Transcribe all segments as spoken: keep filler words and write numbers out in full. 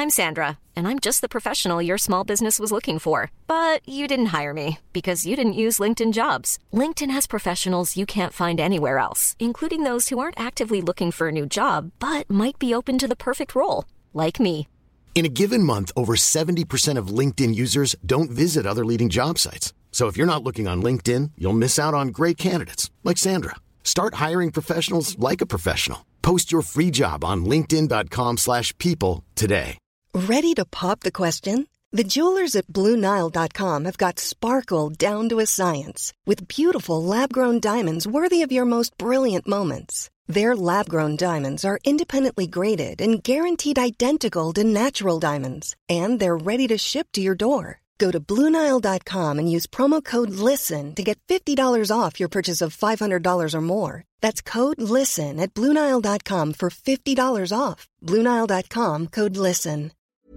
I'm Sandra, and I'm just the professional your small business was looking for. But you didn't hire me because you didn't use LinkedIn Jobs. LinkedIn has professionals you can't find anywhere else, including those who aren't actively looking for a new job, but might be open to the perfect role, like me. In a given month, over seventy percent of LinkedIn users don't visit other leading job sites. So if you're not looking on LinkedIn, you'll miss out on great candidates like Sandra. Start hiring professionals like a professional. Post your free job on linkedin dot com slash people today. Ready to pop the question? The jewelers at Blue Nile dot com have got sparkle down to a science with beautiful lab-grown diamonds worthy of your most brilliant moments. Their lab-grown diamonds are independently graded and guaranteed identical to natural diamonds, and they're ready to ship to your door. Go to Blue Nile dot com and use promo code LISTEN to get fifty dollars off your purchase of five hundred dollars or more. That's code LISTEN at Blue Nile dot com for fifty dollars off. Blue Nile dot com, code LISTEN.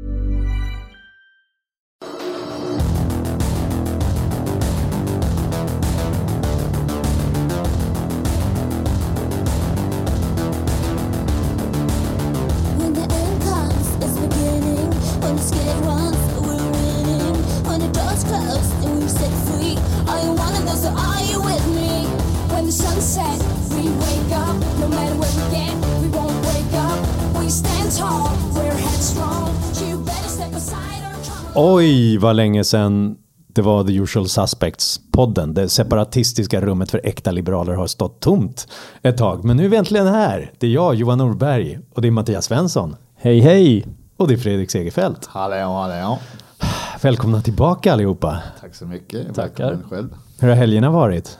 When the end comes, it's beginning. When the skid runs, we're winning. When the doors close and we're set free. Are you one of those or are you with me? When the sun sets, we wake up. No matter where we get, we won't wake up. We stand tall, we're headstrong. You better step aside or come. Oj, vad länge sedan det var The Usual Suspects-podden. Det separatistiska rummet för äkta liberaler har stått tomt ett tag. Men nu är vi äntligen här. Det är jag, Johan Norberg, och det är Mattias Svensson. Hej, hej! Och det är Fredrik Segerfeldt. Hallå, hallå. Välkomna tillbaka allihopa. Tack så mycket. Tackar. Välkommen själv. Hur har helgerna varit?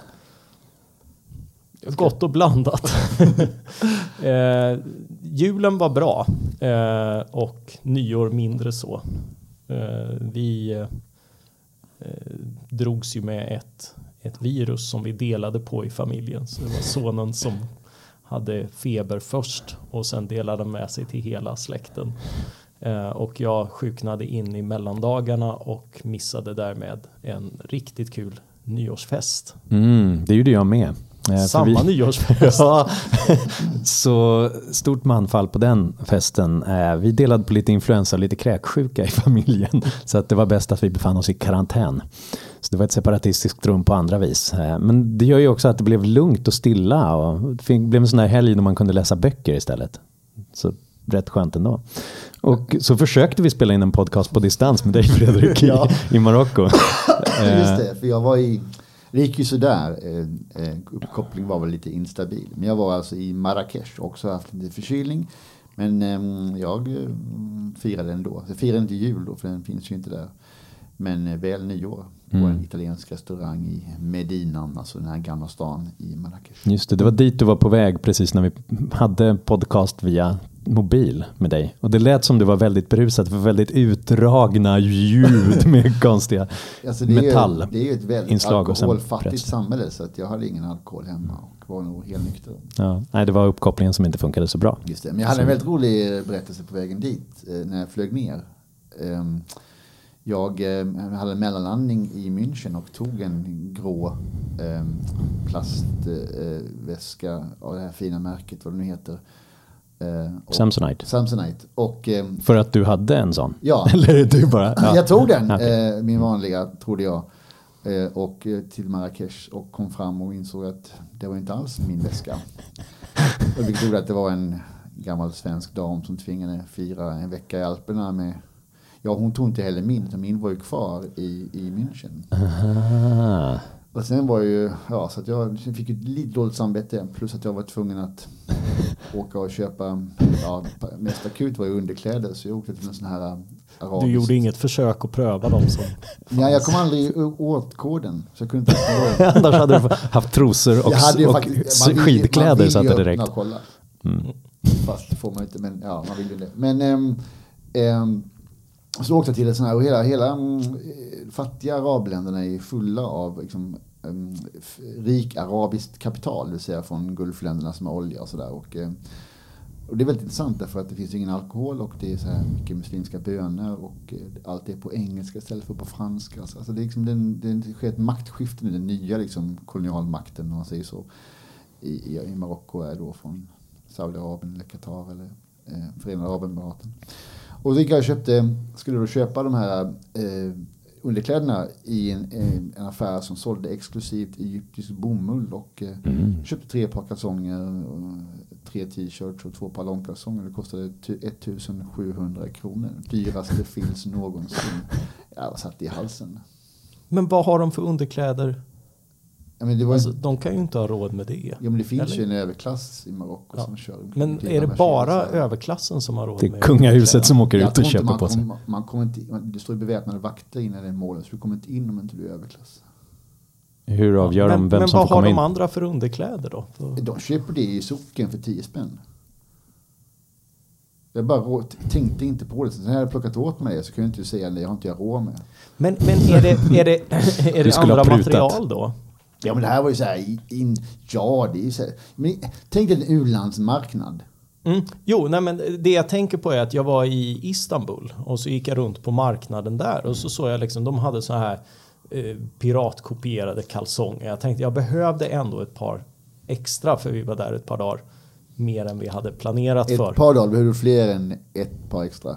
Gott och blandat. eh, julen var bra eh, och nyår mindre så. Eh, vi eh, drogs ju med ett, ett virus som vi delade på i familjen. Så det var sonen som hade feber först och sen delade med sig till hela släkten. Eh, och jag sjuknade in i mellandagarna och missade därmed en riktigt kul nyårsfest. Mm, det gjorde jag med. Samma vi, nyårsfest. Ja, så stort manfall på den festen. Vi delade på lite influensa och lite kräksjuka i familjen. Så att det var bäst att vi befann oss i karantän. Så det var ett separatistiskt rum på andra vis. Men det gör ju också att det blev lugnt och stilla. Och det blev en sån här helg när man kunde läsa böcker istället. Så rätt skönt ändå. Och så försökte vi spela in en podcast på distans med dig, Fredrik, i, ja. i Marocko. Just det, för jag var i... Det gick ju sådär, eh, eh, uppkopplingen var väl lite instabil. Men jag var alltså i Marrakesh och också haft lite förkylning. Men eh, jag eh, firade ändå. Jag firade inte jul då, för den finns ju inte där. Men eh, väl nyår på mm. en italiensk restaurang i Medinan, alltså den här gamla stan i Marrakesh. Just det, det var dit du var på väg precis när vi hade podcast via mobil med dig. Och det lät som du var väldigt berusad för väldigt utdragna ljud med konstiga alltså det metall. Är, det är ju ett väldigt alkoholfattigt samhälle, så att jag hade ingen alkohol hemma och var nog helt nykter. Ja, nej, det var uppkopplingen som inte funkade så bra. Just det, men jag hade så. en väldigt rolig berättelse på vägen dit när jag flög ner. Jag hade en mellanlandning i München och tog en grå plastväska av det här fina märket, vad det nu heter. Uh, Samsonite. Samsonite. Och, um, för att du hade en sån? Ja. Eller du bara? Ja. Jag tog den, okay. uh, min vanliga, trodde jag. Uh, och uh, till Marrakesh och kom fram och insåg att det var inte alls min väska. Och vi trodde att det var en gammal svensk dam som tvingade fira en vecka i Alperna med... Ja, hon tog inte heller min, utan min var ju kvar i, i München. Aha. Och sen var ju, ja, så att jag fick ett lite dåligt samvete, plus att jag var tvungen att åka och köpa, ja, mest akut var ju underkläder, så jag åkte till en sån här arabisk. Du gjorde inget försök att pröva dem som... Ja, jag kom aldrig åt koden, så jag kunde inte... Annars hade du haft trosor och, och faktiskt, skidkläder så att det direkt... Kolla. Mm. Fast det får man inte, men ja, man vill ju det. Men... Ähm, ähm, så åkte jag till det sån här, och hela, hela um, fattiga arabländerna är fulla av liksom, um, rik arabiskt kapital, det vill säga från gulfländerna som har olja och sådär. Och, um, och det är väldigt intressant därför att det finns ingen alkohol och det är så här mycket muslimska böner och uh, allt är på engelska istället för på franska. Alltså det, är liksom, det, det sker ett maktskifte nu, den nya liksom, kolonialmakten, om man säger så, i, i, i Marocko är då från Saudiarabien eller Qatar eller eh, Förenade Arabemiraten. Och Rickard köpte, skulle då köpa de här eh, underkläderna i en, en affär som sålde exklusivt egyptisk bomull och eh, mm. köpte tre par kalsonger, tre t-shirts och två par långkalsonger. Det kostade ettusen sjuhundra kronor. Dyraste finns någonsin. Jag satt i halsen. Men vad har de för underkläder? Ja, men det var alltså, en... de kan ju inte ha råd med det. Ja, men det finns eller? ju en överklass i Marocko ja. som kör. Men är det bara överklassen som har råd med det? Det är kungahuset som åker ut och köper man på sig. Kom, man kommer inte, man, det står ju beväpnade vakter innan den målen, så du kommer inte in om inte du är överklass. Hur avgör ja, de vem men som får komma in? Men vad har de andra för underkläder då? För... De köper det i socken för tio spänn. Jag bara tänkte inte på det. Sen när jag hade plockat åt mig så kan jag inte säga nej, jag har inte jag råd med. Men, men är det, är det, är det andra material då? Ja, men det här var ju så här, in, ja det är ju så här. Men tänk dig en u-landsmarknad. Mm. Jo, nej, men det jag tänker på är att jag var i Istanbul och så gick jag runt på marknaden där och så såg jag liksom, de hade så här eh, piratkopierade kalsonger. Jag tänkte jag behövde ändå ett par extra för vi var där ett par dagar mer än vi hade planerat ett för. Ett par dagar, behöver du fler än ett par extra?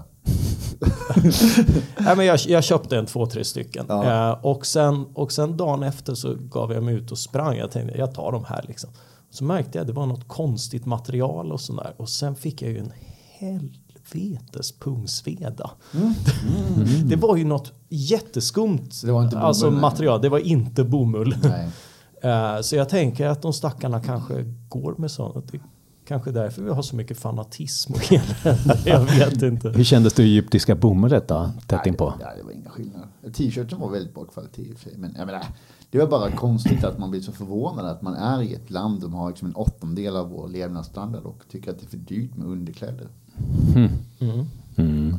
Nej, men jag, jag köpte en två, tre stycken. Ja. Eh, och, sen, och sen dagen efter så gav jag mig ut och sprang. Jag tänkte, jag tar de här liksom. Så märkte jag att det var något konstigt material och sådär. Och sen fick jag ju en helvetes pungsveda. Mm. Mm. Det var ju något jätteskumt det var inte bomull, alltså nej. material. Det var inte bomull. Nej. uh, så jag tänker att de stackarna kanske går med sånt. Det kanske därför vi har så mycket fanatism. Och jag vet inte. Hur kändes det egyptiska bomullet då? Tätt nej, inpå? Det, nej, det var inga skillnader. T-shirten var väldigt bra kvalitet i och för sig. Men jag menar, det var bara konstigt att man blir så förvånad att man är i ett land som har liksom en åttondel av vår levnadsstandard och tycker att det är för dyrt med underkläder. Mm. Mm. Mm.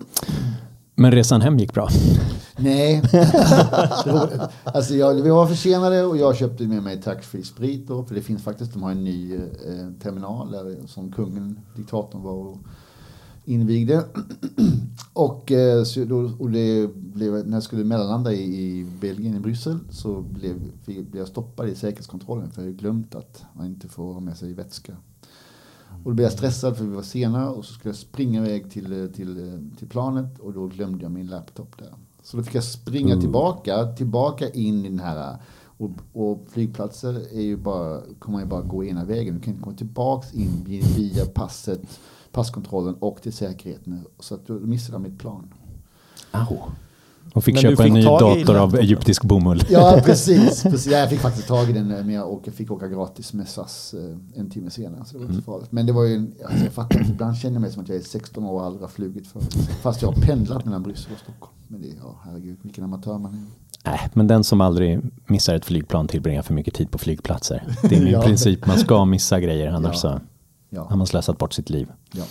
Men resan hem gick bra? Nej. alltså jag, vi var försenade och jag köpte med mig tax-free sprit då, för det finns faktiskt, de har en ny eh, terminal där, som kungen, diktatorn var och invigde. och, eh, så då, och det blev, när jag skulle mellanlanda i, i Belgien, i Bryssel, så blev, blev jag stoppad i säkerhetskontrollen för jag hade glömt att man inte får ha med sig vätska. Och då blev jag stressad för vi var sena och så skulle jag springa iväg till, till, till planet och då glömde jag min laptop där. Så då fick jag springa mm. tillbaka, tillbaka in i den här, och, och flygplatser är ju bara, kommer man ju bara gå ena vägen. Du kan inte komma tillbaks in via passet, passkontrollen och till säkerheten. Så att du missade mitt plan. Au. Och fick men köpa fick en ny dator av då? egyptisk bomull. Ja, precis, precis. Jag fick faktiskt tag i den, men jag åka, fick åka gratis med S A S en timme senare. Så det var inte mm. farligt. Men det var ju en, alltså jag fattar inte, ibland känner jag mig som att jag är sexton år och aldrig har flugit för. Fast jag har pendlat mellan Bryssel och Stockholm. Men det är, ja, herregud, vilken amatör man är. Nej, men den som aldrig missar ett flygplan tillbringar för mycket tid på flygplatser. Det är min ja. princip, man ska missa grejer, annars ja. så ja. har man slösat bort sitt liv. Ja.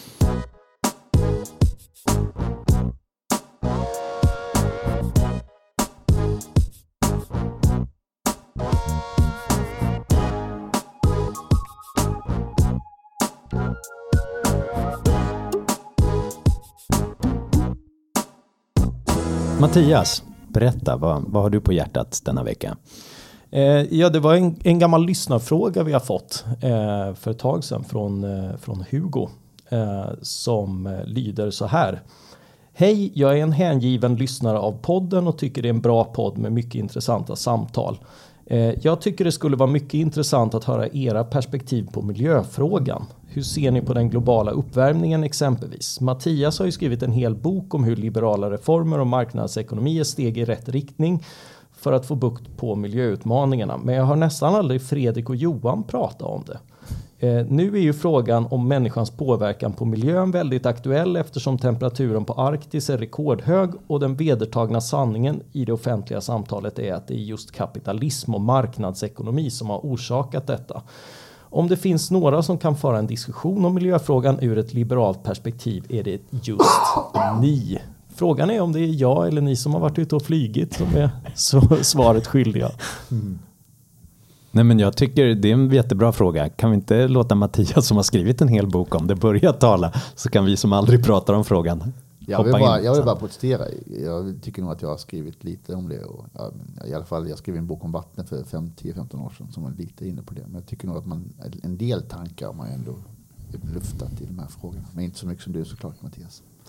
Mattias, berätta, vad, vad har du på hjärtat denna vecka? Eh, ja, det var en, en gammal lyssnarfråga vi har fått eh, för ett tag sedan från, eh, från Hugo eh, som eh, lyder så här. Hej, jag är en hängiven lyssnare av podden och tycker det är en bra podd med mycket intressanta samtal. Eh, jag tycker det skulle vara mycket intressant att höra era perspektiv på miljöfrågan. Hur ser ni på den globala uppvärmningen exempelvis? Mattias har ju skrivit en hel bok om hur liberala reformer och marknadsekonomi är steg i rätt riktning för att få bukt på miljöutmaningarna. Men jag har nästan aldrig Fredrik och Johan prata om det. Eh, nu är ju frågan om människans påverkan på miljön väldigt aktuell eftersom temperaturen på Arktis är rekordhög och den vedertagna sanningen i det offentliga samtalet är att det är just kapitalism och marknadsekonomi som har orsakat detta. Om det finns några som kan föra en diskussion om miljöfrågan ur ett liberalt perspektiv är det just ni. Frågan är om det är jag eller ni som har varit ute och flygit som är så svaret skyldiga. Mm. Nej, men jag tycker det är en jättebra fråga. Kan vi inte låta Mattias som har skrivit en hel bok om det börja tala, så kan vi som aldrig pratar om frågan jag vill, bara, jag vill bara protestera. Jag tycker nog att jag har skrivit lite om det. Och jag, i alla fall, jag skrev en bok om vatten för tio femton år sedan som var lite inne på det. Men jag tycker nog att man, en del tankar har man ändå luftat i de här frågorna. Men inte så mycket som du såklart, Mattias.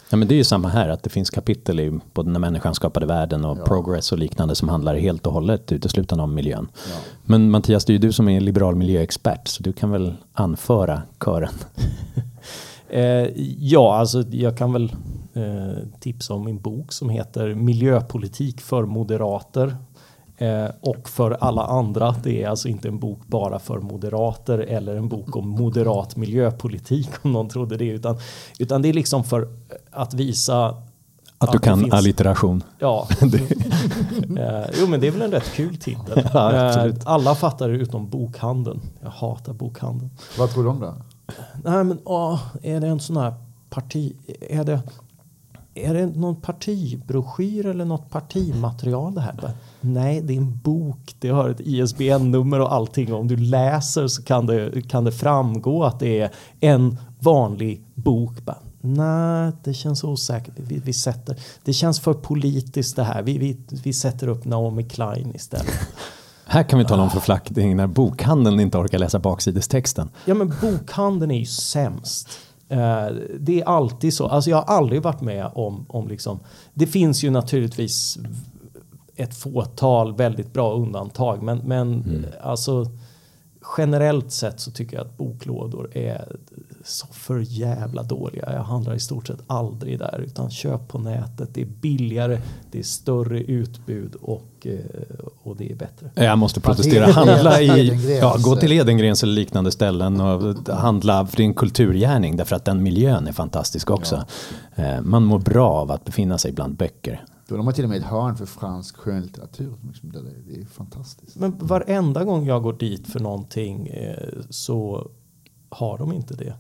Ja, men det är ju samma här, att det finns kapitel i både när människan skapade världen och ja. progress och liknande som handlar helt och hållet uteslutande om miljön. Ja. Men Mattias, det är ju du som är liberal miljöexpert, så du kan väl anföra kören? eh, ja, alltså jag kan väl eh, tipsa om min bok som heter Miljöpolitik för moderater. Eh, och för alla andra. Det är alltså inte en bok bara för moderater eller en bok om moderat miljöpolitik om någon trodde det, utan, utan det är liksom för att visa att, att du kan finns, allitteration. Ja. eh, jo, men det är väl en rätt kul titel. Ja, eh, alla fattar det utom bokhandeln. Jag hatar bokhandeln. Vad tror du om det? Nej, men åh, är det en sån här parti... Är det... Är det någon partibroschyr eller något partimaterial det här? Nej, det är en bok. Det har ett I S B N-nummer och allting. Om du läser så kan det, kan det framgå att det är en vanlig bok. Nej, det känns osäkert. Vi, vi sätter, det känns för politiskt det här. Vi, vi, vi sätter upp Naomi Klein istället. Här kan vi tala om förflackning när bokhandeln inte orkar läsa baksidestexten. Ja, men bokhandeln är ju sämst. Det är alltid så. Alltså jag har aldrig varit med om, om liksom, det finns ju naturligtvis ett fåtal väldigt bra undantag, men, men mm. alltså generellt sett så tycker jag att boklådor är så för jävla dåliga. Jag handlar i stort sett aldrig där, utan köp på nätet. Det är billigare, det är större utbud och, och det är bättre. Jag måste protestera. Handla i, ja, gå till Edengrens eller liknande ställen och handla, för det är en kulturgärning därför att den miljön är fantastisk också. Ja. Man mår bra av att befinna sig bland böcker. Då har man till och med ett hörn för fransk skönlitteratur. Det är fantastiskt. Men varenda gång jag går dit för någonting eh, så har de inte det.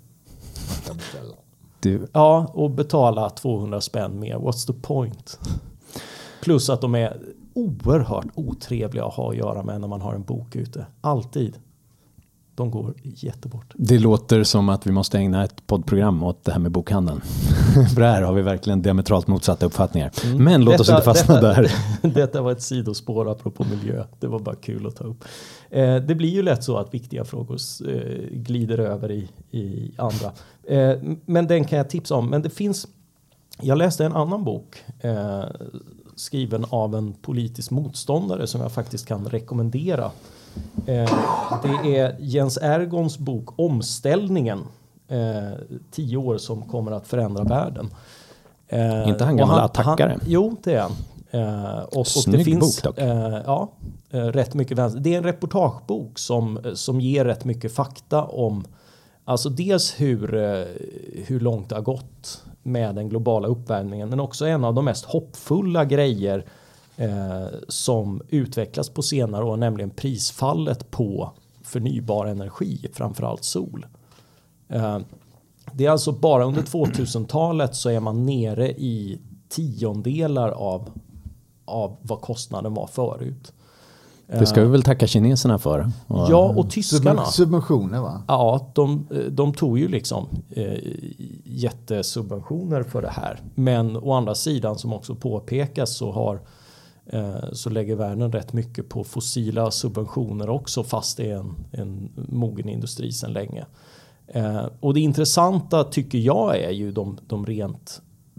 Du. Ja, och betala tvåhundra spänn mer. What's the point? Plus att de är oerhört otrevliga att ha att göra med när man har en bok ute. Alltid. De går jättebort. Det låter som att vi måste ägna ett poddprogram åt det här med bokhandeln. För här har vi verkligen diametralt motsatta uppfattningar. Mm. Men låt detta, oss inte fastna detta, där. Detta var ett sidospår apropå miljö. Det var bara kul att ta upp. Eh, det blir ju lätt så att viktiga frågor eh, glider över i, i andra. Eh, men den kan jag tipsa om. Men det finns... Jag läste en annan bok eh, skriven av en politisk motståndare som jag faktiskt kan rekommendera. Eh, det är Jens Ergons bok Omställningen. Eh, tio år som kommer att förändra världen. Eh, Inte han gamla attackare? Jo, det är han. Eh, och, och Snygg det finns, bok dock. Eh, ja, eh, rätt mycket vänster. Det är en reportagebok som, som ger rätt mycket fakta om alltså dels hur, eh, hur långt det har gått med den globala uppvärmningen, men också en av de mest hoppfulla grejer Eh, som utvecklas på senare år, nämligen prisfallet på förnybar energi, framförallt sol. Eh, det är alltså bara under tvåtusentalet så är man nere i tiondelar av, av vad kostnaden var förut. Det ska vi väl tacka kineserna för. Och ja, och tyskarna. Subventioner, va? Ja, de, de tog ju liksom eh, jättesubventioner för det här. Men å andra sidan, som också påpekas, så har så lägger världen rätt mycket på fossila subventioner också, fast det är en, en mogen industri sedan länge. Eh, och det intressanta tycker jag är ju de, de rent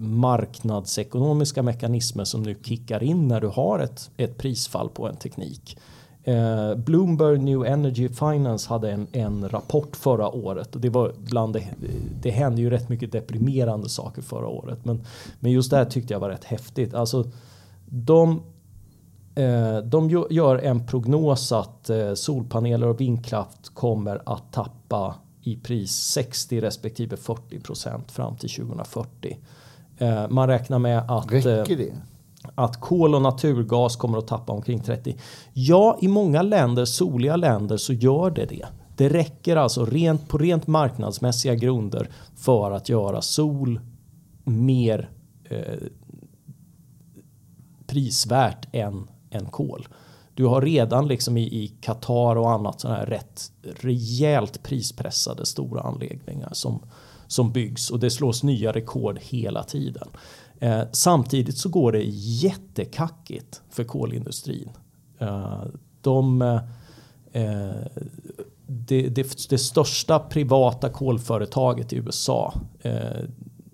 marknadsekonomiska mekanismer som nu kickar in när du har ett, ett prisfall på en teknik. Eh, Bloomberg New Energy Finance hade en, en rapport förra året och det var bland det, det hände ju rätt mycket deprimerande saker förra året, men, men just det här tyckte jag var rätt häftigt. Alltså de De gör en prognos att solpaneler och vindkraft kommer att tappa i pris sextio respektive fyrtio procent fram till tjugohundrafyrtio. Man räknar med att, Räcker det? att kol och naturgas kommer att tappa omkring trettio. Ja, i många länder, soliga länder, så gör det det. Det räcker alltså rent, på rent marknadsmässiga grunder för att göra sol mer eh, prisvärt än än kol. Du har redan liksom i, i Qatar och annat sådana här rätt rejält prispressade stora anläggningar som, som byggs, och det slås nya rekord hela tiden. Eh, samtidigt så går det jättekackigt för kolindustrin. Eh, de, eh, det, det, det största privata kolföretaget i U S A, eh,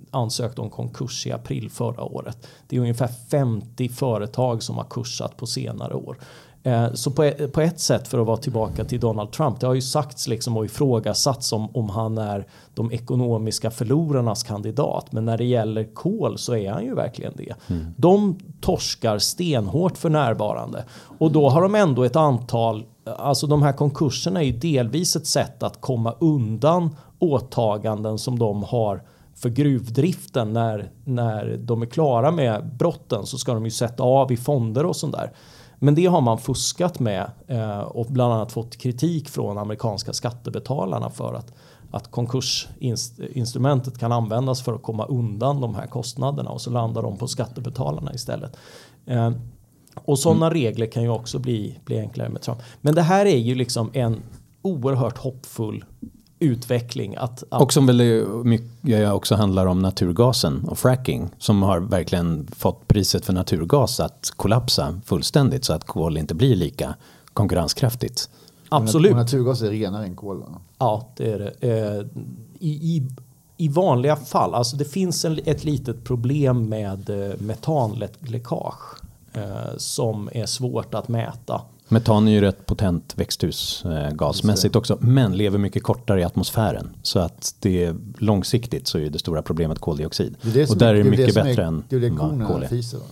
ansökte om konkurs i april förra året. Det är ungefär femtio företag som har kursat på senare år. Så på ett, på ett sätt, för att vara tillbaka till Donald Trump, det har ju sagts liksom och ifrågasatts om, om han är de ekonomiska förlorarnas kandidat. Men när det gäller kol så är han ju verkligen det. Mm. De torskar stenhårt för närvarande. Och då har de ändå ett antal, alltså de här konkurserna är ju delvis ett sätt att komma undan åtaganden som de har för gruvdriften. När, när de är klara med brotten så ska de ju sätta av i fonder och sånt där. Men det har man fuskat med eh, och bland annat fått kritik från amerikanska skattebetalarna för att, att konkursinstrumentet kan användas för att komma undan de här kostnaderna och så landar de på skattebetalarna istället. Eh, och sådana mm. regler kan ju också bli, bli enklare med Trump. Men det här är ju liksom en oerhört hoppfull utveckling. Att, att och som väl mycket också handlar om naturgasen och fracking som har verkligen fått priset för naturgas att kollapsa fullständigt så att kol inte blir lika konkurrenskraftigt. Absolut. Och naturgas är renare än kol, va? Ja, det är det. I, i, i vanliga fall, alltså det finns en, ett litet problem med metanläckage eh, som är svårt att mäta. Metan är ju rätt potent växthusgasmässigt också, men lever mycket kortare i atmosfären. Så att det är långsiktigt så är det stora problemet koldioxid. Det är det och där är det mycket det bättre är, än det är det konerna fiser, va?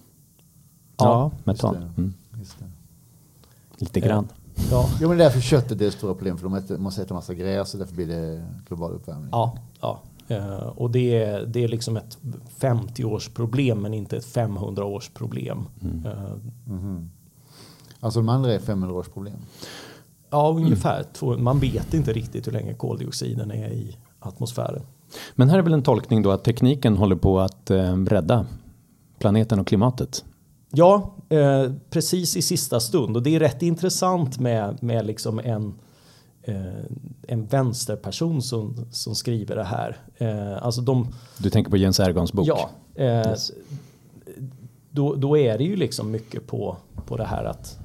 Ja, ja, metan. Just det. Mm. Just det. Lite grann. Ja. Ja, men därför köttet är ett stort problem, för de äter, måste äta massa gräs och därför blir det global uppvärmning. Ja, ja. Uh, och det är, det är liksom ett femtio-års problem men inte ett femhundra-års problem. Mm. Uh, mm-hmm. Alltså de andra är femhundra-års problem? Ja, ungefär. Mm. Man vet inte riktigt hur länge koldioxiden är i atmosfären. Men här är väl en tolkning då att tekniken håller på att eh, rädda planeten och klimatet? Ja, eh, precis i sista stund. Och det är rätt intressant med, med liksom en, eh, en vänsterperson som, som skriver det här. Eh, alltså de, du tänker på Jens Ergans bok? Ja. Eh, yes. då, då är det ju liksom mycket på, på det här att,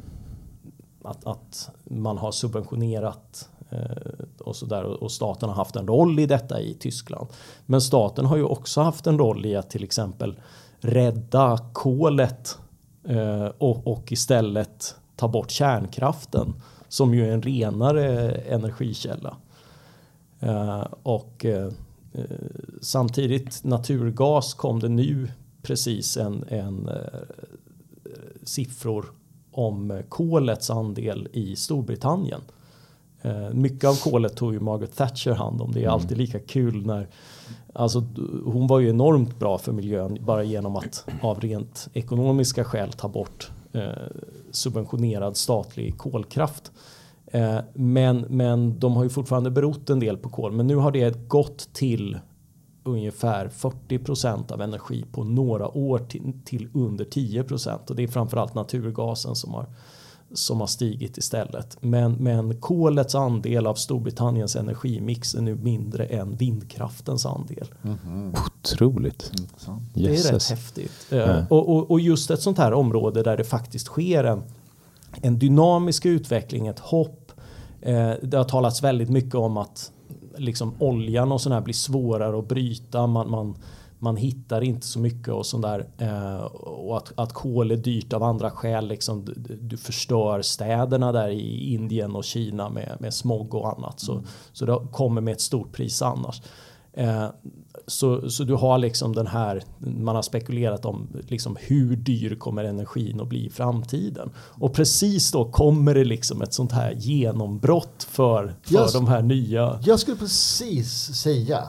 att, att man har subventionerat och så där, och staten har haft en roll i detta i Tyskland. Men staten har ju också haft en roll i att till exempel rädda kolet eh, och, och istället ta bort kärnkraften som ju är en renare energikälla. Eh, och eh, samtidigt naturgas kom det nu precis en, en eh, siffror om kolets andel i Storbritannien. Uh, mycket av kolet tog ju Margaret Thatcher hand om. Det är mm. alltid lika kul när, alltså hon var ju enormt bra för miljön bara genom att av rent ekonomiska skäl ta bort uh, subventionerad statlig kolkraft. Uh, men, men de har ju fortfarande berott en del på kol. Men nu har det gått till ungefär fyrtio procent av energi på några år till, till under tio procent. Och det är framförallt naturgasen som har som har stigit istället. Men, men kolets andel av Storbritanniens energimix är nu mindre än vindkraftens andel. Mm-hmm. Otroligt. Mm. Det är rätt häftigt. Mm. Och, och, och just ett sånt här område där det faktiskt sker en, en dynamisk utveckling, ett hopp. Eh, det har talats väldigt mycket om att liksom oljan och sån här blir svårare att bryta. Man, man Man hittar inte så mycket och sånt där. Eh, och att, att kol är dyrt av andra skäl. Liksom, du, du förstör städerna där i Indien och Kina med, med smog och annat. Så, mm. så det kommer med ett stort pris annars. Eh, så, så du har liksom den här, man har spekulerat om liksom hur dyr kommer energin att bli i framtiden. Och precis då kommer det liksom ett sånt här genombrott för, för jag, de här nya. Jag skulle precis säga,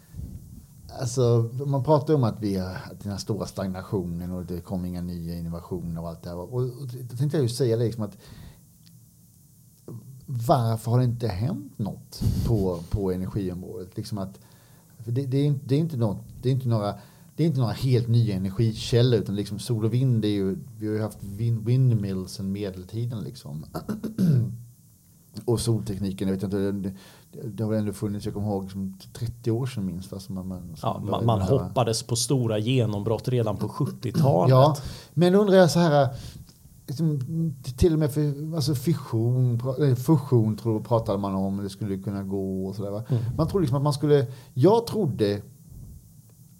alltså, man pratar om att vi har den här stora stagnationen och det kommer inga nya innovationer och allt det här. Och, och då tänkte jag ju säga liksom att varför har det inte hänt något på, på energiområdet? Liksom att, för det, det, är, det, är inte något, det, är inte några, det är inte några helt nya energikällor, utan liksom sol och vind är ju, vi har ju haft wind, windmills sedan medeltiden liksom. Och soltekniken, jag vet inte, det, det har ändå funnits, jag kommer ihåg, som trettio år sedan minst. Fast man, man, ja, man, man hoppades på stora genombrott redan på sjuttiotalet. Ja, men undrar jag så här, liksom, till och med för, alltså fission, fusion tror, pratade man om, det skulle kunna gå och sådär. Va? Mm. Man tror liksom att man skulle, jag trodde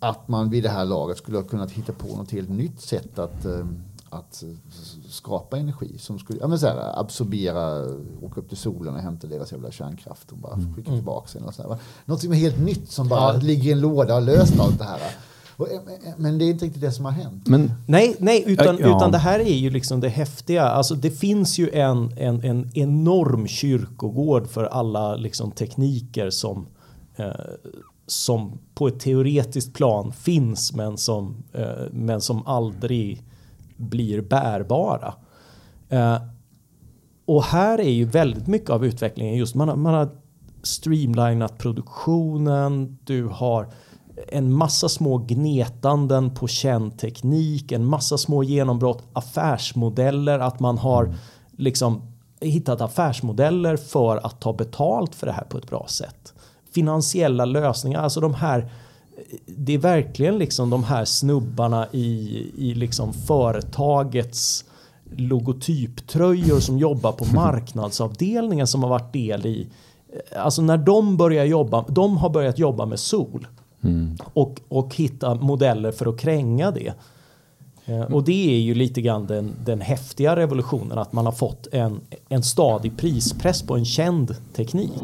att man vid det här laget skulle ha kunnat hitta på något helt nytt sätt att, att skapa energi som skulle, ja men så här, absorbera, åka upp till solen och hämta deras jävla kärnkraft och bara skicka mm. tillbaka sen och så här. Något som är helt nytt som bara ja. ligger i en låda och löst allt det här. Och, men det är inte riktigt det som har hänt. Men, nej, nej utan, ja. utan det här är ju liksom det häftiga. Alltså det finns ju en, en, en enorm kyrkogård för alla liksom tekniker som, eh, som på ett teoretiskt plan finns men som, eh, men som aldrig blir bärbara. Eh, och här är ju väldigt mycket av utvecklingen just man har, man har streamlinat produktionen, du har en massa små gnetanden på känd teknik, en massa små genombrott, affärsmodeller, att man har mm. liksom hittat affärsmodeller för att ta betalt för det här på ett bra sätt. Finansiella lösningar, alltså de här, det är verkligen liksom de här snubbarna i, i liksom företagets logotyptröjor som jobbar på marknadsavdelningen som har varit del i, alltså när de börjar jobba, de har börjat jobba med sol. Mm. Och, och hitta modeller för att kränga det. Eh, och det är ju lite grann den, den häftiga revolutionen, att man har fått en, en stadig prispress på en känd teknik.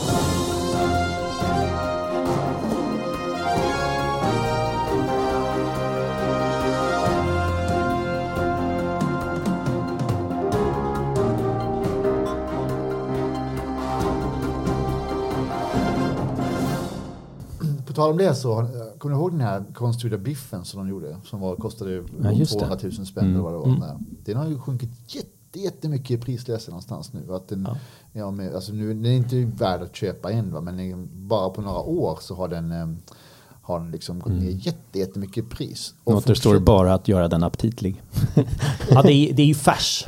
På tal om det så, kommer du ihåg den här konstgjorda biffen som de gjorde? Som var, kostade ja, tvåhundratusen spänn mm. eller vad det var. Mm. Den har ju sjunkit jätte, jättemycket i prisläsen någonstans nu. Att den, ja. Ja, med, alltså nu, den är inte värd att köpa än, va? Men bara på några år så har den, har den liksom gått ner mm. jätte, jättemycket i pris. Och återstår fortsätt... bara att göra den aptitlig. Ja, det är, det är ju färs.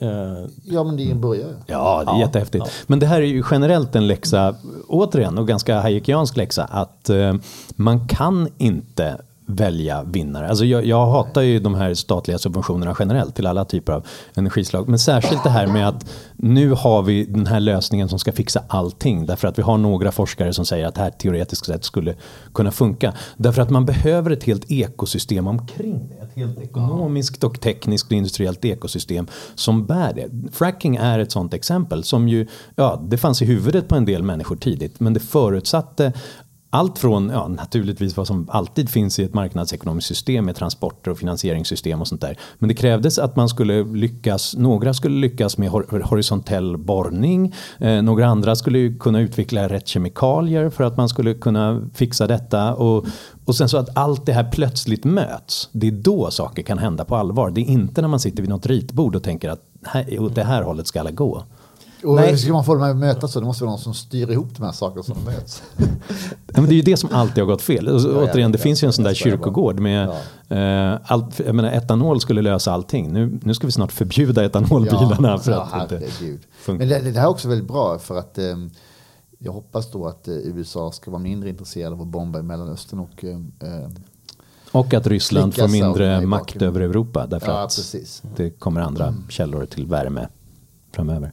Ja, men det är en början. Ja, det är ja, jättehäftigt. Ja. Men det här är ju generellt en läxa, återigen, och ganska hayekiansk läxa, att uh, man kan inte välja vinnare. Alltså jag, jag hatar ju de här statliga subventionerna generellt till alla typer av energislag. Men särskilt det här med att nu har vi den här lösningen som ska fixa allting. Därför att vi har några forskare som säger att det här teoretiskt sett skulle kunna funka. Därför att man behöver ett helt ekosystem omkring det. Ett helt ekonomiskt och tekniskt och industriellt ekosystem som bär det. Fracking är ett sånt exempel som ju, ja, det fanns i huvudet på en del människor tidigt. Men det förutsatte allt från, ja, naturligtvis vad som alltid finns i ett marknadsekonomiskt system med transporter och finansieringssystem och sånt där. Men det krävdes att man skulle lyckas, några skulle lyckas med hor- horisontell borrning, eh, några andra skulle kunna utveckla rätt kemikalier för att man skulle kunna fixa detta och, och sen så att allt det här plötsligt möts. Det är då saker kan hända på allvar. Det är inte när man sitter vid något ritbord och tänker att här, åt det här hållet ska alla gå. Och nej. Ska man få dem att mötas så det måste vara någon som styr ihop de här sakerna som de möts. Ja, men det är ju det som alltid har gått fel. Och, ja, återigen, det ja, finns ju en sån där kyrkogård med ja. eh, allt, jag menar, etanol skulle lösa allting. Nu, nu ska vi snart förbjuda etanolbilarna. Ja, för ja, att det men det, det här är också väldigt bra för att eh, jag hoppas då att eh, U S A ska vara mindre intresserade av att bomba i Mellanöstern och eh, och att Ryssland får mindre makt bakom. över Europa därför ja, att precis. det kommer andra mm. källor till värme framöver.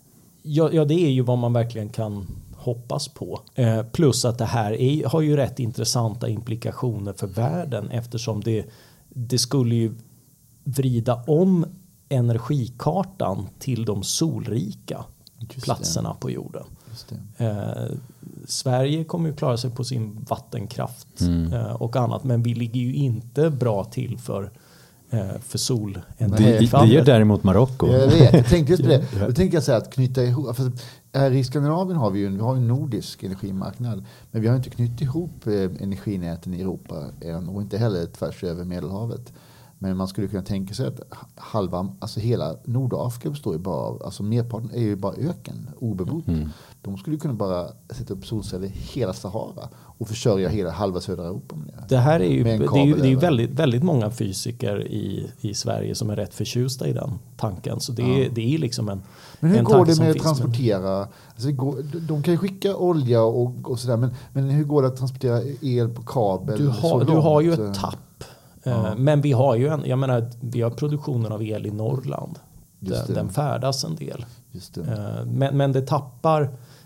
Ja, ja, det är ju vad man verkligen kan hoppas på. Eh, plus att det här är, har ju rätt intressanta implikationer för världen eftersom det, det skulle ju vrida om energikartan till de solrika Just platserna det. På jorden. Eh, Sverige kommer ju klara sig på sin vattenkraft mm. eh, och annat, men vi ligger ju inte bra till för för sol. Det, det gör däremot Marocko. Jag vet, jag tänkte just på det. Då tänker jag säga att knyta ihop, för här i Skandinavien har vi ju en, vi har en nordisk energimarknad, men vi har inte knutit ihop eh, energinäten i Europa än, och inte heller tvärs över Medelhavet. Men man skulle kunna tänka sig att halva, alltså hela Nordafrika består ju bara av, alltså merparten är ju bara öken, obebott. Mm. De skulle kunna bara sätta upp solceller i hela Sahara och försörja hela halva södra Europa med det. Det här är ju, det är ju, det är ju väldigt, väldigt många fysiker i, i Sverige som är rätt förtjusta i den tanken. Så det, ja. är, det är liksom en Men hur en går det med att transportera? Alltså det går, de kan ju skicka olja och, och sådär, men, men hur går det att transportera el på kabel? Du har, du har ju ett tapp. Ja. Men vi har ju en, jag menar, vi har produktionen av el i Norrland. Den, den färdas en del. Just det. Men, men det tappar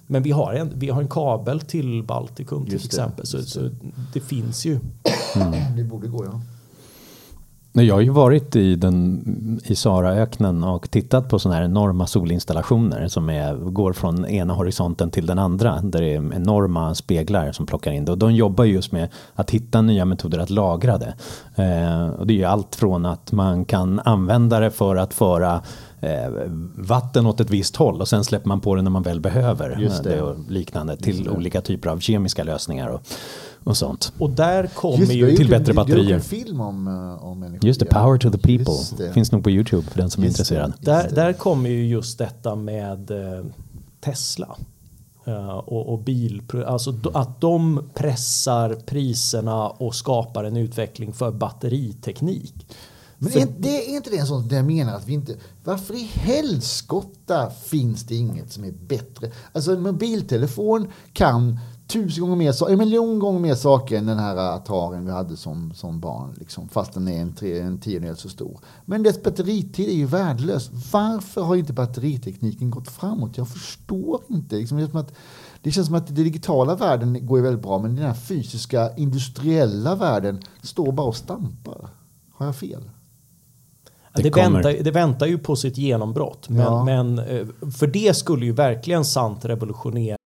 Men vi har en, vi har en kabel till Baltikum till Just det, exempel. Så, just det. så det finns ju. Mm. Det borde gå, ja. Jag har ju varit i, den, i Saharaöknen och tittat på sådana här enorma solinstallationer som är, går från ena horisonten till den andra. Där det är enorma speglar som plockar in det. Och de jobbar just med att hitta nya metoder att lagra det. Eh, och det är ju allt från att man kan använda det för att föra eh, vatten åt ett visst håll och sen släpper man på det när man väl behöver. Just det. det och liknande till det. olika typer av kemiska lösningar och, och sånt. Och där kommer Just, ju... till bättre batterier. Det är en film om, uh, om energi. Just det, Power to the People. Det. Finns nog på YouTube för den som Just är intresserad. det. Där, där kommer ju just detta med eh, Tesla uh, och, och bil, alltså d- att de pressar priserna och skapar en utveckling för batteriteknik. Men För, är, det är inte det en sån där jag menar att vi inte... Varför i helskotta finns det inget som är bättre? Alltså en mobiltelefon kan tusen gånger mer, en miljon gånger mer saker än den här Ataren vi hade som, som barn. Liksom, fast den är en, tre, en tiondel så stor. Men dess batteritid är ju värdelös. Varför har inte batteritekniken gått framåt? Jag förstår inte. Liksom, det, är som att, det känns som att den digitala världen går ju väldigt bra, men den här fysiska, industriella världen står bara och stampar. Har jag fel? det, Det det, kommer. väntar, det väntar ju på sitt genombrott. Men, Ja. men eh, för det skulle ju verkligen sant revolutionera.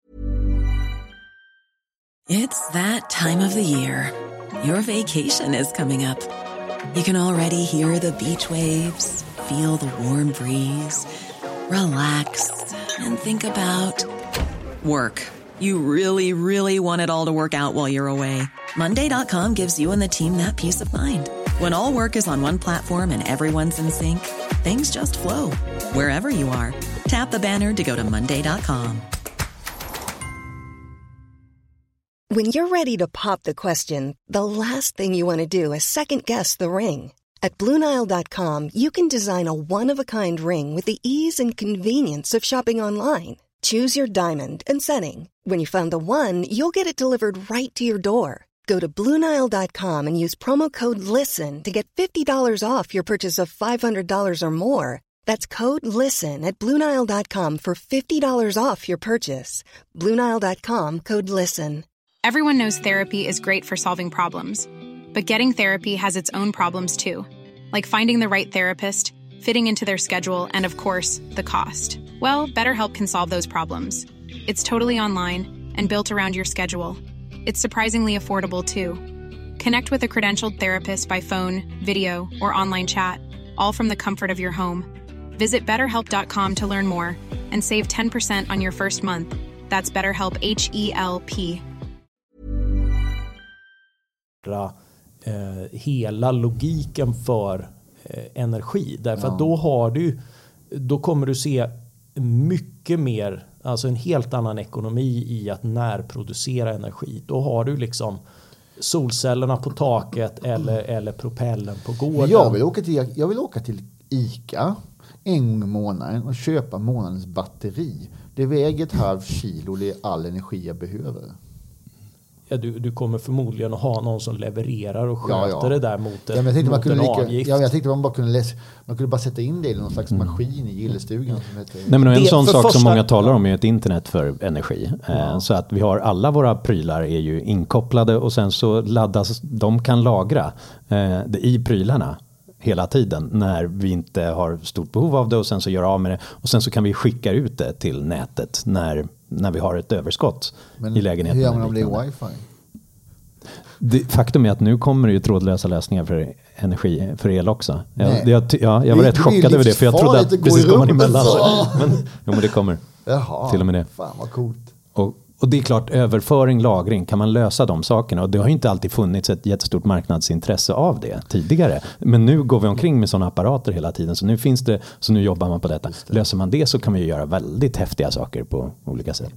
It's that time of the year. Your vacation is coming up. You can already hear the beach waves, feel the warm breeze, relax, and think about work. You really, really want it all to work out while you're away. Monday dot com gives you and the team that peace of mind. When all work is on one platform and everyone's in sync, things just flow. Wherever you are, tap the banner to go to Monday dot com. When you're ready to pop the question, the last thing you want to do is second-guess the ring. At Blue Nile dot com, you can design a one-of-a-kind ring with the ease and convenience of shopping online. Choose your diamond and setting. When you find the one, you'll get it delivered right to your door. Go to Blue Nile dot com and use promo code LISTEN to get fifty dollars off your purchase of five hundred dollars or more. That's code LISTEN at Blue Nile dot com for fifty dollars off your purchase. Blue Nile dot com, code LISTEN. Everyone knows therapy is great for solving problems, but getting therapy has its own problems too, like finding the right therapist, fitting into their schedule, and of course, the cost. Well, BetterHelp can solve those problems. It's totally online and built around your schedule. It's surprisingly affordable too. Connect with a credentialed therapist by phone, video, or online chat, all from the comfort of your home. Visit better help dot com to learn more and save ten percent on your first month. That's BetterHelp, H E L P. Eh, hela logiken för eh, energi. Därför Ja. att då har du, då kommer du se mycket mer, alltså en helt annan ekonomi i att närproducera energi. Då har du liksom solcellerna på taket eller, eller propellen på gården. Jag vill, åka till, jag vill åka till ICA en gång i månaden och köpa månadens batteri. Det väger ett halvt kilo, det är all energi jag behöver. Ja, du, du kommer förmodligen att ha någon som levererar och sköter Ja, ja. det där mot, ett, Ja, men jag tänkte man mot kunde en lika, avgift. ja, jag tänkte man bara kunde läsa, man kunde bara sätta in det i någon slags maskin i gillestugan som heter. Nej, men en Det- sån för sak första- som många talar om är ett internet för energi. Eh, Ja. Så att vi har alla våra prylar är ju inkopplade och sen så laddas, de kan lagra eh, det i prylarna hela tiden när vi inte har stort behov av det och sen så gör av med det och sen så kan vi skicka ut det till nätet när, när vi har ett överskott Men i lägenheten. hur gör man om det liknande. är wifi? Det, faktum är att nu kommer det ju trådlösa lösningar för energi, för el också. Jag, Nej. jag, ja, jag var Det- rätt det blir chockad över det för jag trodde att livsfarligt att gå precis i går man rummet emellan. så. Men, jo, men det kommer. Jaha, Till och med det. Fan vad coolt. Och, och det är klart, överföring, lagring, kan man lösa de sakerna? Och det har ju inte alltid funnits ett jättestort marknadsintresse av det tidigare. Men nu går vi omkring med sådana apparater hela tiden. Så nu finns det, så nu jobbar man på detta. Löser man det så kan man ju göra väldigt häftiga saker på olika sätt.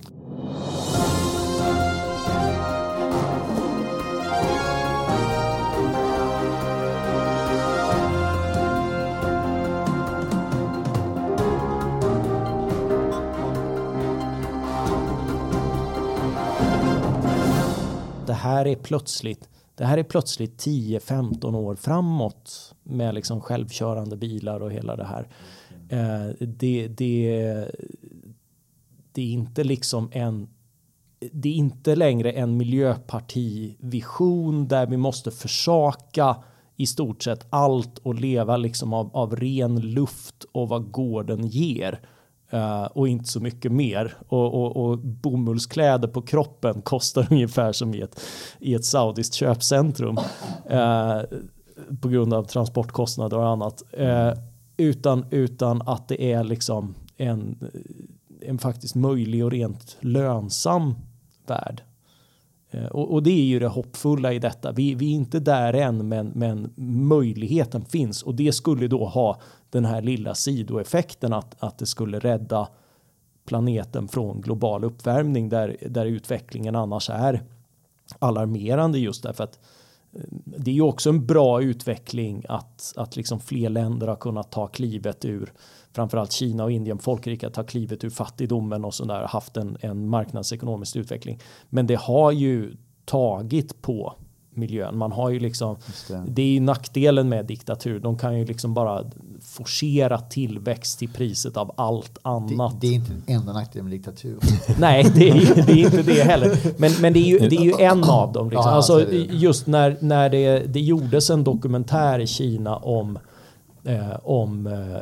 Det här är plötsligt det här är plötsligt tio femton år framåt med liksom självkörande bilar och hela det här. Eh, det, det, det är inte liksom en det är inte längre en miljöpartivision där vi måste försaka i stort sett allt och leva liksom av, av ren luft och vad gården ger. Uh, och inte så mycket mer. Och, och, och bomullskläder på kroppen kostar ungefär som i ett, i ett saudiskt köpcentrum. Uh, på grund av transportkostnader och annat. Uh, utan, utan att det är liksom en, en faktiskt möjlig och rent lönsam värld. Och, och det är ju det hoppfulla i detta. Vi, vi är inte där än, men, men möjligheten finns. Och det skulle då ha den här lilla sidoeffekten att, att det skulle rädda planeten från global uppvärmning där, där utvecklingen annars är alarmerande, just därför att det är ju också en bra utveckling att, att liksom fler länder har kunnat ta klivet ur, framförallt Kina och Indien, folkrika, ta klivet ur fattigdomen och sådär, haft en, en marknadsekonomisk utveckling. Men det har ju tagit på miljön. Man har ju liksom, det. det är ju nackdelen med diktatur. De kan ju liksom bara forcera tillväxt till priset av allt annat. Det, det är inte den enda nackdelen med diktatur. Nej, det är, ju, det är inte det heller. Men, men det, är ju, det är ju en av dem. Liksom. Ja, alltså, det. just när, när det, det gjordes en dokumentär i Kina om, eh, om eh,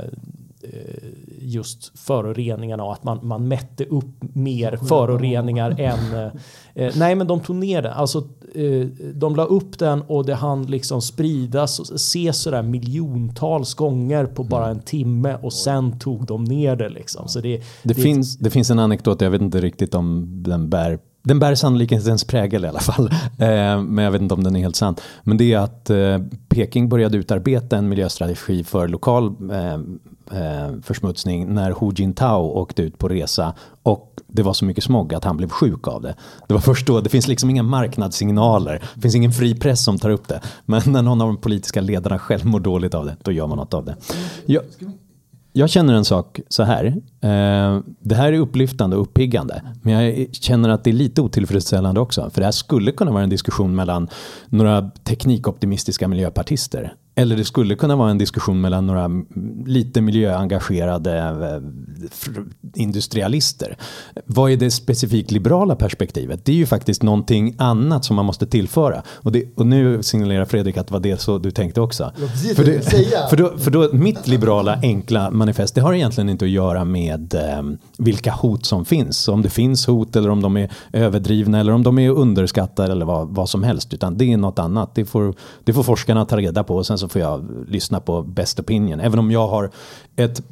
just föroreningarna och att man, man mätte upp mer föroreningar än... Eh, nej, men de tog ner det. Alltså, eh, de la upp den och det hann liksom spridas och ses sådär miljontals gånger på bara en timme och sen tog de ner det. Liksom. Så det, det, det, finns, det finns en anekdot, jag vet inte riktigt om den bär Den bär sannolikt inte ens prägel i alla fall. Eh, men jag vet inte om den är helt sann. Men det är att eh, Peking började utarbeta en miljöstrategi för lokal eh, eh, försmutsning när Hu Jintao åkte ut på resa och det var så mycket smog att han blev sjuk av det. Det var först då, det finns liksom inga marknadssignaler. Det finns ingen fri press som tar upp det. Men när någon av de politiska ledarna själv mår dåligt av det, då gör man något av det. Jag, Jag känner en sak så här. Eh, det här är upplyftande och uppiggande. Men jag känner att det är lite otillfredsställande också. För det här skulle kunna vara en diskussion mellan några teknikoptimistiska miljöpartister. Eller det skulle kunna vara en diskussion mellan några lite miljöengagerade industrialister. Vad är det specifikt liberala perspektivet? Det är ju faktiskt någonting annat som man måste tillföra. Och, det, och nu signalerar Fredrik att det var det så du tänkte också. För, det, för, då, för då mitt liberala enkla manifest, det har egentligen inte att göra med eh, vilka hot som finns. Om det finns hot eller om de är överdrivna eller om de är underskattade eller vad, vad som helst. Utan det är något annat. Det får, det får forskarna ta reda på och sen så får jag lyssna på best opinion. Även om jag har ett...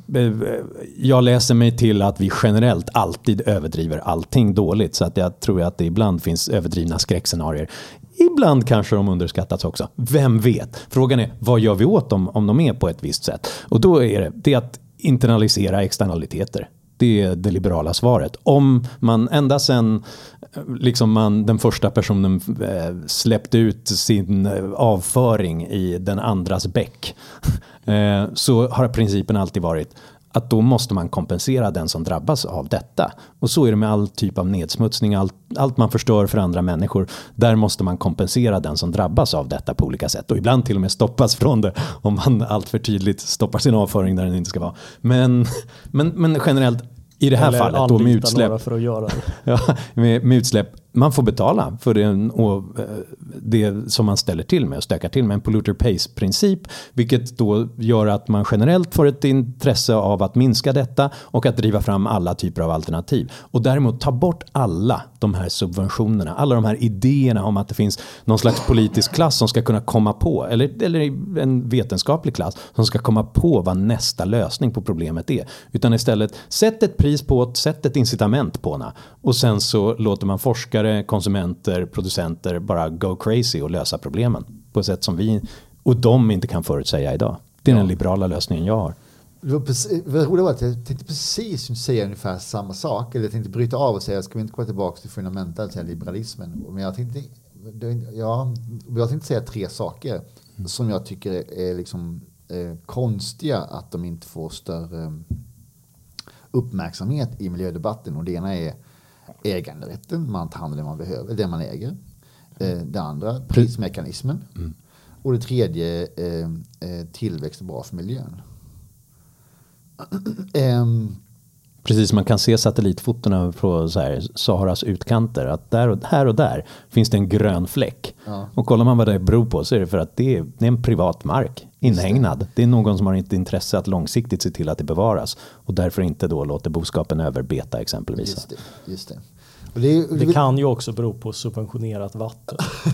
Jag läser mig till att vi generellt alltid överdriver allting dåligt. Så att jag tror att det ibland finns överdrivna skräckscenarier. Ibland kanske de underskattats också. Vem vet? Frågan är, vad gör vi åt dem om de är på ett visst sätt? Och då är det, det är att internalisera externaliteter. Det är det liberala svaret. Om man ända sedan liksom man, den första personen eh, släppte ut sin avföring i den andras bäck eh, så har principen alltid varit att då måste man kompensera den som drabbas av detta. Och så är det med all typ av nedsmutsning, allt, allt man förstör för andra människor. Där måste man kompensera den som drabbas av detta på olika sätt. Och ibland till och med stoppas från det om man allt för tydligt stoppar sin avföring där den inte ska vara. Men, men, men generellt i det här Eller fallet då med utsläpp, för att göra det. ja, med, med utsläpp, man får betala för det, och det som man ställer till med och stökar till med en polluter pays-princip, vilket då gör att man generellt får ett intresse av att minska detta och att driva fram alla typer av alternativ. Och däremot ta bort alla de här subventionerna, alla de här idéerna om att det finns någon slags politisk klass som ska kunna komma på, eller, eller en vetenskaplig klass som ska komma på vad nästa lösning på problemet är. Utan istället, sätt ett pris på det, sätt ett incitament på det och sen så låter man forskare, konsumenter, producenter bara go crazy och lösa problemen på ett sätt som vi och de inte kan förutsäga idag. Det är ja. Den liberala lösningen jag har. Det var precis, vad roligt var att jag tänkte precis säga ungefär samma sak. Eller jag tänkte bryta av och säga, ska vi inte komma tillbaka till fundamentalt till liberalismen? Men jag tänkte, ja, jag tänkte säga tre saker mm. som jag tycker är liksom eh, konstiga att de inte får större uppmärksamhet i miljödebatten. Och det ena är äganderätten, man tar hand om det man behöver, det man äger. Mm. Det andra, prismekanismen. Mm. Och det tredje, tillväxt är bra för miljön. Precis, man kan se satellitfotorna på så här, Saharas utkanter. Att där och, här och där finns det en grön fläck. Ja. Och kollar man vad det beror på så är det för att det är, det är en privat mark, inhägnad. Det. det är någon som har ett intresse att långsiktigt se till att det bevaras. Och därför inte då låter boskapen överbeta exempelvis. Just det, just det. Och det, det, det kan ju också bero på subventionerat vatten.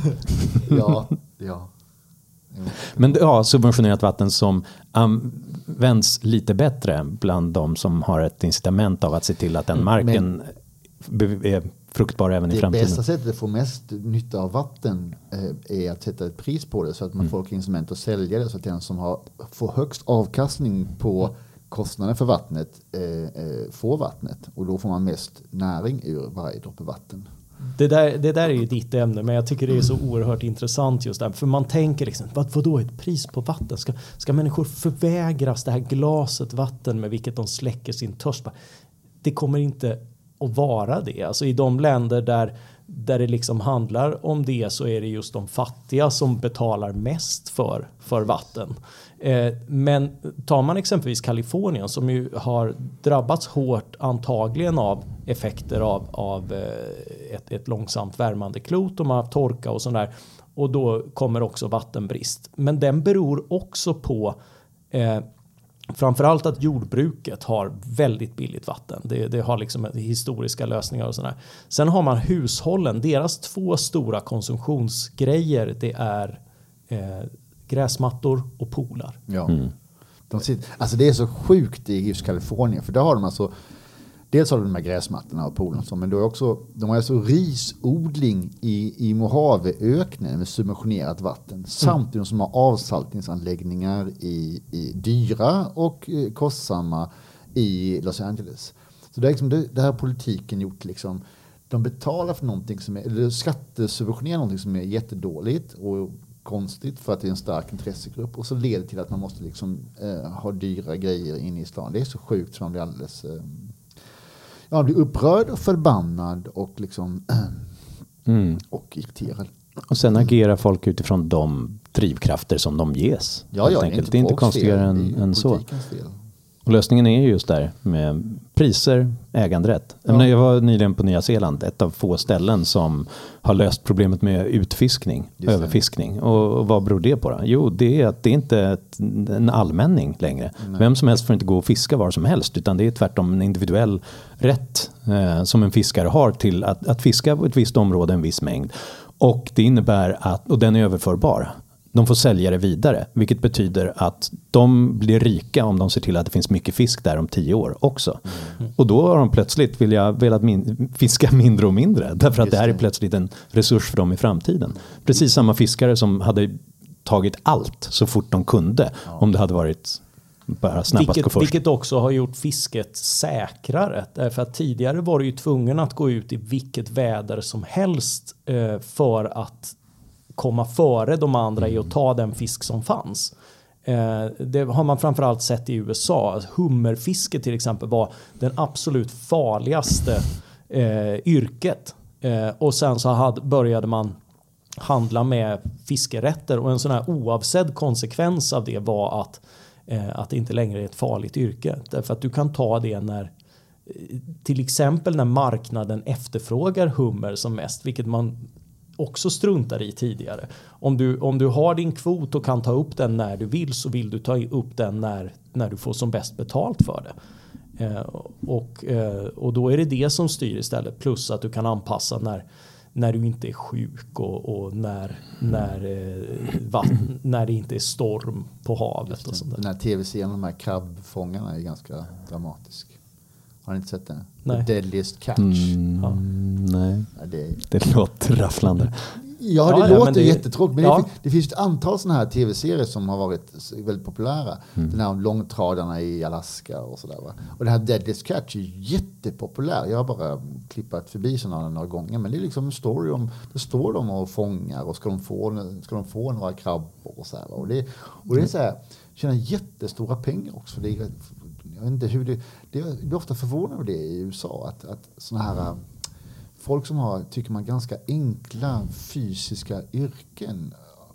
ja, ja. Men ja, subventionerat vatten som används lite bättre bland de som har ett incitament av att se till att den marken Men är fruktbar även i framtiden. Det bästa sättet att få mest nytta av vatten eh, är att sätta ett pris på det så att man mm. får incitament att sälja det så att den som har, får högst avkastning på kostnaden för vattnet eh, eh, får vattnet och då får man mest näring ur varje droppe vatten. Det där, det där är ju ditt ämne, men jag tycker det är så oerhört intressant just där. För man tänker liksom, vad, vad då ett pris på vatten? Ska, ska människor förvägras det här glaset vatten med vilket de släcker sin törst? Det kommer inte att vara det. Alltså i de länder där, där det liksom handlar om det så är det just de fattiga som betalar mest för, för vatten. Eh, men tar man exempelvis Kalifornien som ju har drabbats hårt antagligen av effekter av, av eh, ett, ett långsamt värmande klot och man har haft torka och sådär. Och då kommer också vattenbrist. Men den beror också på eh, framförallt att jordbruket har väldigt billigt vatten. Det, det har liksom historiska lösningar och sådär. Sen har man hushållen. Deras två stora konsumtionsgrejer det är eh, gräsmattor och poolar. Ja. Mm. De sitter, alltså det är så sjukt i just Kalifornien för där har de alltså dels har de de här gräsmattorna och poolen men då är också de har alltså risodling i i Mojaveöknen med subventionerat vatten mm. samtidigt som de har avsaltningsanläggningar i, i dyra och eh, kostsamma i Los Angeles. Så det är liksom det, det här politiken gjort liksom de betalar för någonting som är eller skattesubventionerar någonting som är jättedåligt och konstigt för att det är en stark intressegrupp och så leder det till att man måste liksom eh, ha dyra grejer inne i stan. Det är så sjukt som man blir alldeles eh, ja, blir upprörd och förbannad och liksom mm. och irriterad. Och sen agerar folk utifrån de drivkrafter som de ges. Ja, ja, det är inte, det är inte konstigare än, än så. Fel. Och lösningen är just där med priser, äganderätt. Ja. Jag, menar, jag var nyligen på Nya Zeeland, ett av få ställen som har löst problemet med utfiskning, just överfiskning. Och, och vad beror det på då? Jo, det är att det är inte ett, en allmänning längre. Nej. Vem som helst får inte gå och fiska var som helst, utan det är tvärtom en individuell rätt eh, som en fiskare har till att, att fiska på ett visst område en viss mängd. Och det innebär att, och den är överförbar. De får sälja det vidare, vilket betyder att de blir rika om de ser till att det finns mycket fisk där om tio år också. Mm. Och då har de plötsligt vilja, velat min, fiska mindre och mindre, därför att det här är plötsligt en resurs för dem i framtiden. Precis samma fiskare som hade tagit allt så fort de kunde, ja. Om det hade varit bara snabbast vilket, gå först. Vilket också har gjort fisket säkrare, därför att tidigare var du ju tvungen att gå ut i vilket väder som helst eh, för att komma före de andra i att ta den fisk som fanns. Eh, det har man framförallt sett i U S A. Hummerfiske till exempel var den absolut farligaste eh, yrket. Eh, och sen så hade, började man handla med fiskerätter och en sån här oavsedd konsekvens av det var att, eh, att det inte längre är ett farligt yrke. Därför att du kan ta det när till exempel när marknaden efterfrågar hummer som mest, vilket man också struntar i tidigare. Om du, om du har din kvot och kan ta upp den när du vill så vill du ta upp den när, när du får som bäst betalt för det. Eh, och, eh, och då är det det som styr istället. Plus att du kan anpassa när, när du inte är sjuk och, och när, när, eh, vatten, när det inte är storm på havet. Och sånt där. Den här tv-serien om de här krabbfångarna är ganska dramatisk. Har ni inte sett den? Nej. The Deadliest Catch. Mm, ja. Nej, ja, det, det låter rafflande. Ja, det ja, låter det, jättetråkigt. Men ja. det, finns, det finns ett antal sådana här tv-serier som har varit väldigt populära. Mm. Den här om långtradarna i Alaska och sådär. Va? Och den här Deadliest Catch är jättepopulär. Jag har bara klippat förbi sådana några gånger. Men det är liksom en story om, det står de och fångar och ska de få, ska de få några krabbor och så här. Va? Och det, och det är så här, tjänar jättestora pengar också. För det är, jag vet inte hur det, det är, det är ofta förvånande det i U S A att, att såna här folk som har, tycker man, ganska enkla fysiska yrken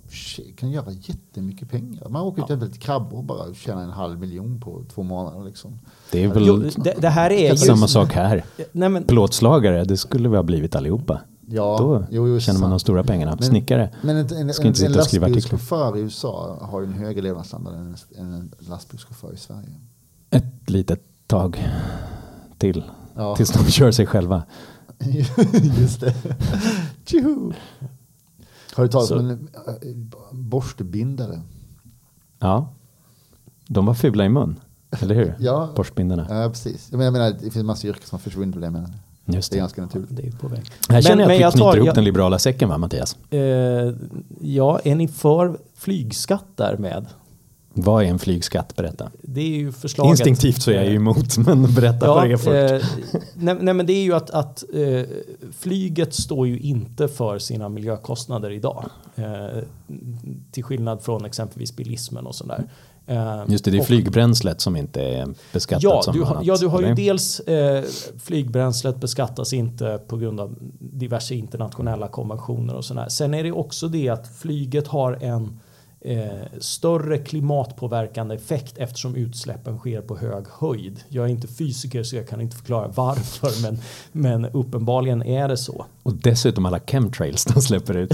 kan göra jättemycket pengar. Man åker ut ja. till krabbor och bara tjänar en halv miljon på två månader. Liksom. Det är väl jo, det, det här är samma just, sak här. Nej, men, plåtslagare, det skulle vi ha blivit allihopa. Ja, Då jo, jo, tjänar man de stora pengarna. Men, Snickare men en, en, ska inte en, sitta och skriva en artiklar. lastbilschaufför i U S A har ju en högre levnadsstandard än en, en lastbilschaufför i Sverige. Ett litet tag till. Ja. Tills de kör sig själva. Just det. Tjuhu. Har du talat om en borstbindare? Ja. De var fula i mun. Eller hur? Ja. Borstbindarna. Ja, precis. Jag menar, det finns en massa yrken som har försvunnit på det. Men Just det. det är ganska naturligt. Det är på väg. Här känner men, jag att vi jag knyter tar, ihop jag, den liberala säcken, va, Mattias? Eh, ja, är ni för flygskatt därmed? Vad är en flygskatt? Berätta. Det är ju förslaget. Instinktivt så är jag ju emot, men berätta ja, för er först. Eh, nej, nej, men det är ju att, att eh, flyget står ju inte för sina miljökostnader idag. Eh, till skillnad från exempelvis bilismen och sådär. Eh, Just det, det är och, flygbränslet som inte är beskattat ja, som du har, annat. ja, du har ju eller? dels eh, flygbränslet beskattas inte på grund av diverse internationella konventioner och sådär. Sen är det också det att flyget har en Eh, större klimatpåverkande effekt eftersom utsläppen sker på hög höjd. Jag är inte fysiker så jag kan inte förklara varför, men, men uppenbarligen är det så. Och dessutom alla chemtrails de släpper ut.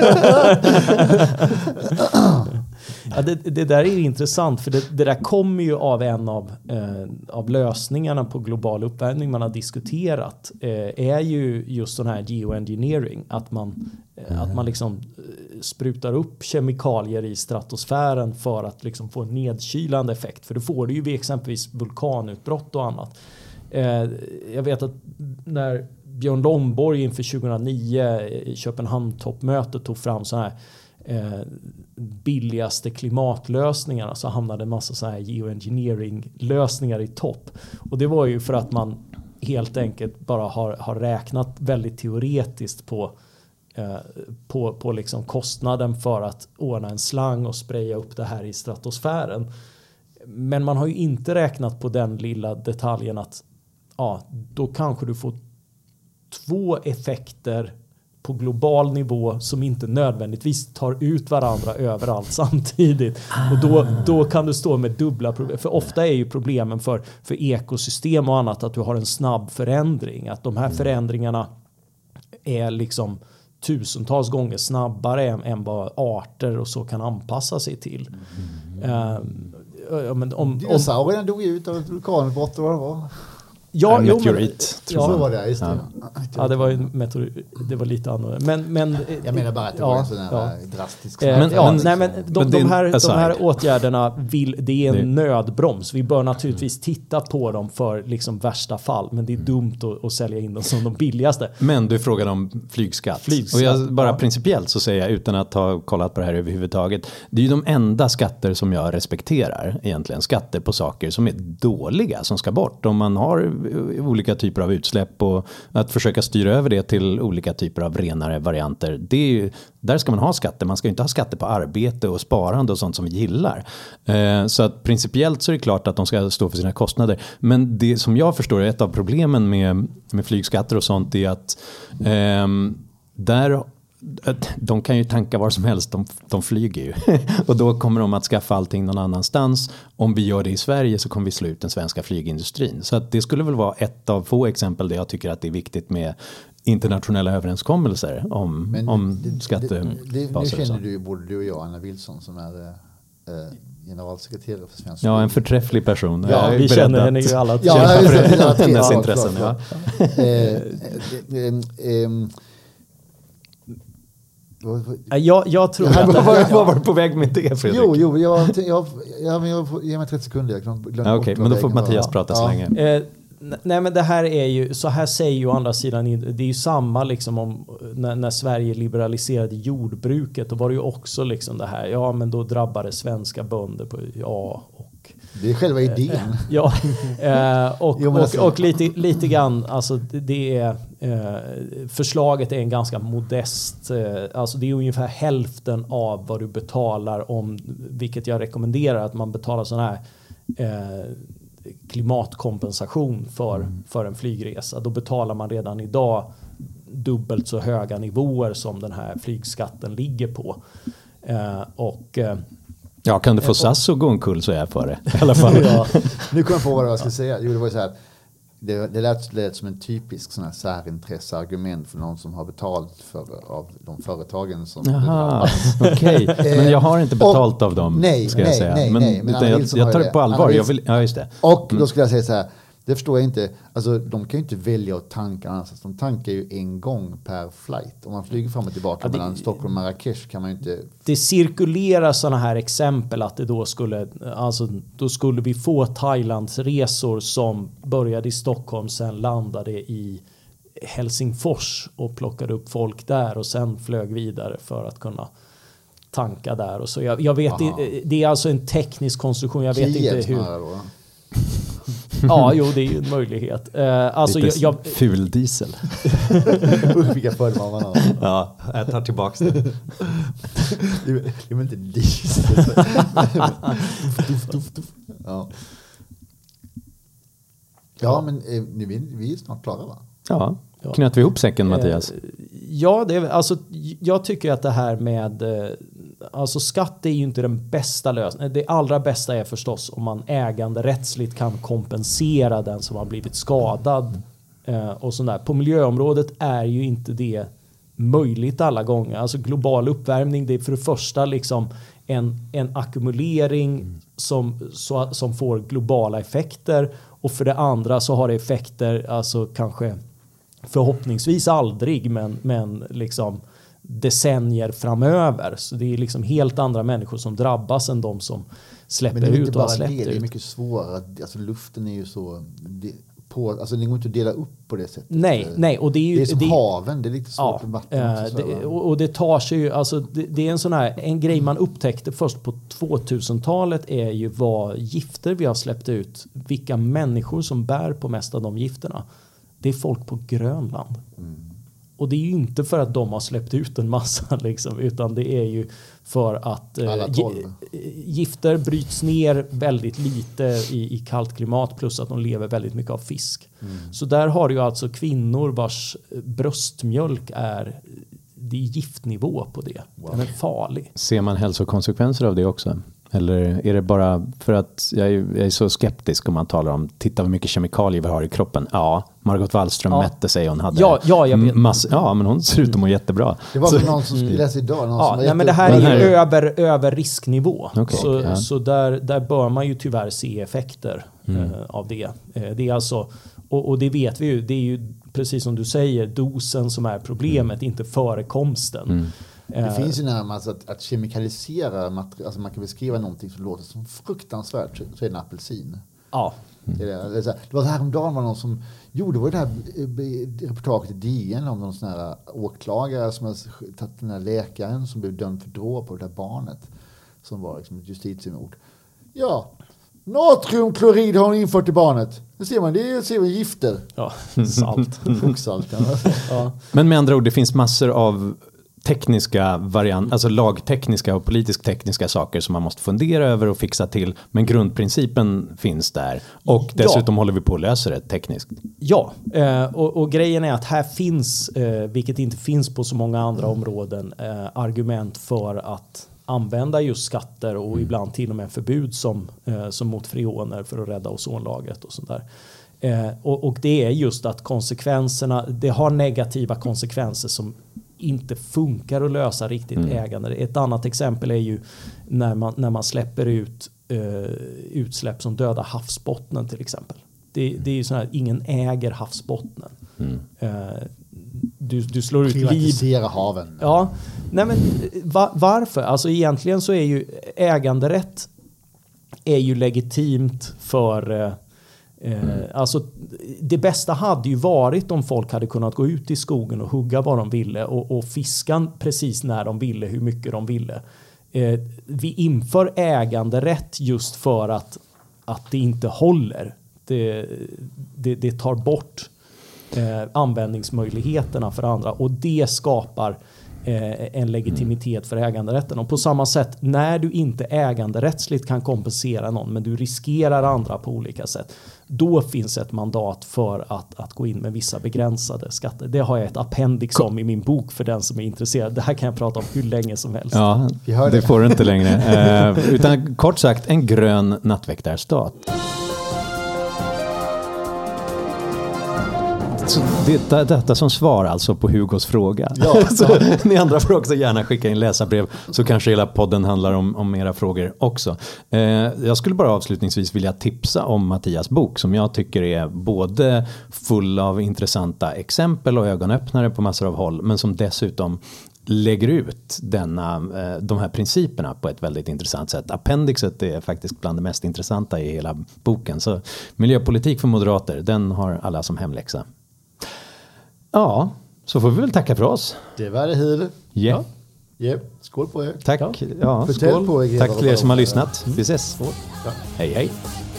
Ja, det, det där är intressant för det, det där kommer ju av en av, eh, av lösningarna på global uppvärmning man har diskuterat eh, är ju just sån här geoengineering, att man, eh, att man liksom eh, sprutar upp kemikalier i stratosfären för att liksom få en nedkylande effekt, för det får du ju vid exempelvis vulkanutbrott och annat. Eh, jag vet att när Björn Lomborg inför tjugohundranio i Köpenhamn-toppmötet tog fram så här Eh, billigaste klimatlösningarna, så hamnade en massa så här geoengineering-lösningar i topp. Och det var ju för att man helt enkelt bara har, har räknat väldigt teoretiskt på, eh, på, på liksom kostnaden för att ordna en slang och spraya upp det här i stratosfären. Men man har ju inte räknat på den lilla detaljen att ja, då kanske du får två effekter på global nivå som inte nödvändigtvis tar ut varandra överallt samtidigt. Och då, då kan du stå med dubbla problem. För ofta är ju problemen för, för ekosystem och annat att du har en snabb förändring. Att de här förändringarna är liksom tusentals gånger snabbare än, än vad arter och så kan anpassa sig till. Mm. Um, ja, men om, Dinosaurierna dog ut av ett vulkanutbrott och vad det var. Ja, jo, men, ja, så var det, just det. Ja, ja det var ju meteor, det var lite annorlunda. Men, men, jag menar bara att det ja, var en sån här ja. drastisk... Eh, men, ja, men, nej, men de, men de, här, de här aside. åtgärderna, vill, det är en det. nödbroms. Vi bör naturligtvis titta på dem för liksom värsta fall. Men det är dumt att, att sälja in dem som de billigaste. Men du frågade om flygskatt. flygskatt och jag, bara ja. principiellt så säger jag, utan att ha kollat på det här överhuvudtaget, det är ju de enda skatter som jag respekterar egentligen. Skatter på saker som är dåliga, som ska bort. Om man har olika typer av utsläpp och att försöka styra över det till olika typer av renare varianter, det är ju, där ska man ha skatter. Man ska inte ha skatter på arbete och sparande och sånt som vi gillar. Eh, så att principiellt så är det klart att de ska stå för sina kostnader. Men det som jag förstår är ett av problemen med, med flygskatter och sånt är att eh, där de kan ju tanka var som helst, de, de flyger ju. Och då kommer de att skaffa allting någon annanstans. Om vi gör det i Sverige så kommer vi slå ut den svenska flygindustrin. Så att det skulle väl vara ett av få exempel där jag tycker att det är viktigt med internationella överenskommelser om, Men om det, skattebaser. Det, det, nu känner du både du och jag Anna Wilson som är eh, generalsekreterare för svensk. Ja, en förträfflig person. Ja, vi känner henne ju alla. Ja, för hennes intressen. Ja. Jag, jag tror ja, att det här, var, var du på väg med det, Fredrik? Jo, jo jag, jag, jag, jag, ge mig trettio sekunder. Jag kan ja, Okej, okay, men då får Mattias var. prata så ja. länge. Eh, nej, men det här är ju, så här säger ju å andra sidan, det är ju samma liksom om när, när Sverige liberaliserade jordbruket, då var det ju också liksom det här, ja men då drabbade svenska bönder på, ja och det är själva idén. Ja, eh, och, jo, och, och lite, lite grann, alltså det är, eh, förslaget är en ganska modest, eh, alltså det är ungefär hälften av vad du betalar om, vilket jag rekommenderar att man betalar sån här eh, klimatkompensation för, mm. för en flygresa. Då betalar man redan idag dubbelt så höga nivåer som den här flygskatten ligger på. Eh, och... Eh, ja, kan du få S A S att gå omkull så är jag för det. I alla fall. Ja, nu kommer jag på vad jag ska säga. Jo, det var ju så här. Det, det lät, lät som en typisk sån här särintresseargument för någon som har betalt för, av de företagen som... Jaha, okej. Okay. Men jag har inte betalt och, av dem, nej, ska jag nej, säga. Nej, men nej, men jag, jag tar det på allvar. Jag vill, ja, just det. Och då skulle jag säga så här, det förstår jag inte. Alltså, de kan ju inte välja att tanka annars. De tankar ju en gång per flight. Om man flyger fram och tillbaka ja, det, mellan Stockholm och Marrakesh kan man ju inte... Det cirkulerar sådana här exempel att det då skulle, alltså, då skulle vi få Thailands resor som började i Stockholm, sen landade i Helsingfors och plockade upp folk där och sen flög vidare för att kunna tanka där. Och så jag, jag vet det, det är alltså en teknisk konstruktion. Jag vet Kiev inte hur... Då. Ja, jo, det är ju en möjlighet. Uh, alltså, lite jag, jag, ful diesel. Vilka fördomar man har. Ja, jag tar tillbaka det. Det är väl inte diesel. ja. ja, men eh, vi, vi är snart klara, va? Ja, knöt vi ihop säcken, Mattias? Uh, ja, det är, alltså, jag tycker att det här med... Uh, Alltså skatt är ju inte den bästa lösningen. Det allra bästa är förstås om man äganderättsligt kan kompensera den som har blivit skadad. Eh, och sånt där. På miljöområdet är ju inte det möjligt alla gånger. Alltså global uppvärmning, det är för det första liksom en, en ackumulering som, så, som får globala effekter. Och för det andra så har det effekter, alltså kanske förhoppningsvis aldrig, men, men liksom decennier framöver. Så det är liksom helt andra människor som drabbas än de som släpper ut. Men det är ut inte och bara släppt det, det är ut. mycket svårare. Alltså luften är ju så... Det, på, alltså det går inte att dela upp på det sättet. Nej, nej. Och det är ju... Det är som det, haven, det är lite svårt med vatten. Ja, också, det, och, och det tar sig ju... Alltså det, det är en sån här... En grej man upptäckte först på tvåtusentalet är ju vad gifter vi har släppt ut. Vilka människor som bär på mest av de gifterna. Det är folk på Grönland. Mm. Och det är ju inte för att de har släppt ut en massa liksom, utan det är ju för att eh, gifter bryts ner väldigt lite i, i kallt klimat, plus att de lever väldigt mycket av fisk. Mm. Så där har du ju alltså kvinnor vars bröstmjölk är, det är giftnivå på det. Wow. Den är farlig. Ser man hälsokonsekvenser av det också? Eller är det bara för att jag är, jag är så skeptisk om man talar om titta hur mycket kemikalier vi har i kroppen. Ja, Margot Wallström ja. mätte sig, hon hade ja, ja, jag vet. Mass, ja, men hon ser ut att må jättebra. Det var väl någon som skulle läsa idag. Någon ja, som nej, men det här är ju över, över risknivå. Okay, så ja. så där, där bör man ju tyvärr se effekter mm. eh, av det. Eh, det är alltså, och, och det vet vi ju, det är ju precis som du säger, dosen som är problemet, mm. inte förekomsten. Mm. Det finns ju närmast att, att kemikalisera material, alltså man kan beskriva någonting som låter som fruktansvärt, så är det en apelsin. Ja. Mm. Det, är, det, är så här, det var häromdagen var någon som, jo det var det här reportaget i D N om någon sån här åklagare som har tagit den här läkaren som blev dömd för dråp på det där barnet som var liksom ett justitiemord. Ja, natriumklorid har hon infört i barnet. Det ser man, det ser vi gifter. Ja, salt. Fogsalt. Ja. Men med andra ord, det finns massor av tekniska varianter, alltså lagtekniska och politisk tekniska saker som man måste fundera över och fixa till. Men grundprincipen finns där. Och dessutom ja. håller vi på att lösa det tekniskt. Ja, eh, och, och grejen är att här finns, eh, vilket inte finns på så många andra områden, eh, argument för att använda just skatter och mm. ibland till och med förbud som, eh, som mot freoner för att rädda ozonlagret och sånt där. Eh, och, och det är just att konsekvenserna, det har negativa konsekvenser som inte funkar att lösa riktigt mm. ägande. Ett annat exempel är ju när man, när man släpper ut uh, utsläpp som dödar havsbottnen till exempel. Det, det är ju så här, ingen äger havsbottnen. Mm. Uh, du, du slår ut liv. Privatisera haven. Ja, nej men va, varför? Alltså egentligen så är ju äganderätt är ju legitimt för uh, Mm. Alltså, det bästa hade ju varit om folk hade kunnat gå ut i skogen och hugga vad de ville och, och fiska precis när de ville, hur mycket de ville. Eh, vi inför äganderätt just för att, att det inte håller. Det, det, det tar bort eh, användningsmöjligheterna för andra och det skapar eh, en legitimitet för äganderätten. Och på samma sätt, när du inte äganderättsligt kan kompensera någon, men du riskerar andra på olika sätt, då finns ett mandat för att, att gå in med vissa begränsade skatter. Det har jag ett appendix om i min bok för den som är intresserad. Det här kan jag prata om hur länge som helst. Ja, det. det får du inte längre. eh, utan kort sagt, en grön nattväktarstat. Så det, detta som svar alltså på Hugos fråga. Ja, så ni andra får också gärna skicka in läsarbrev, så kanske hela podden handlar om, om era frågor också. Eh, jag skulle bara avslutningsvis vilja tipsa om Mattias bok, som jag tycker är både full av intressanta exempel och ögonöppnare på massor av håll, men som dessutom lägger ut denna, de här principerna på ett väldigt intressant sätt. Appendixet är faktiskt bland det mest intressanta i hela boken. Så miljöpolitik för moderater, den har alla som hemläxa. Ja, så får vi väl tacka för oss. Det var det hela. Yeah. Ja. Yeah. Skål på er. Tack. Ja. Ja, skål. På er. Tack till er som har lyssnat. Vi ses. Ja. Hej, hej.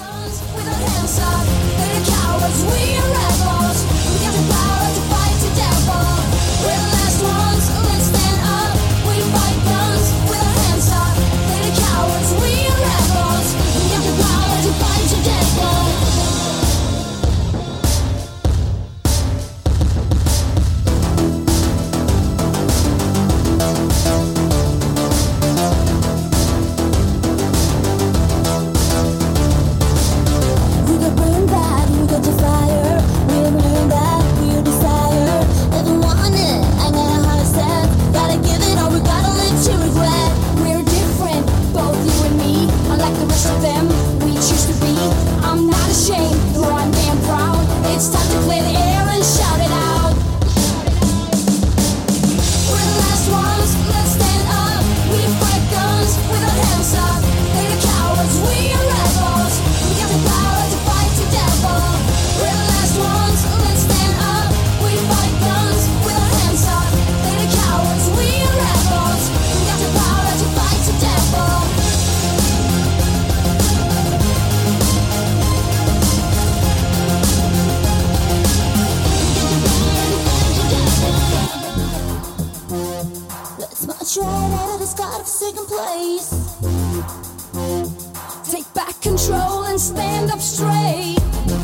Take back control and stand up straight.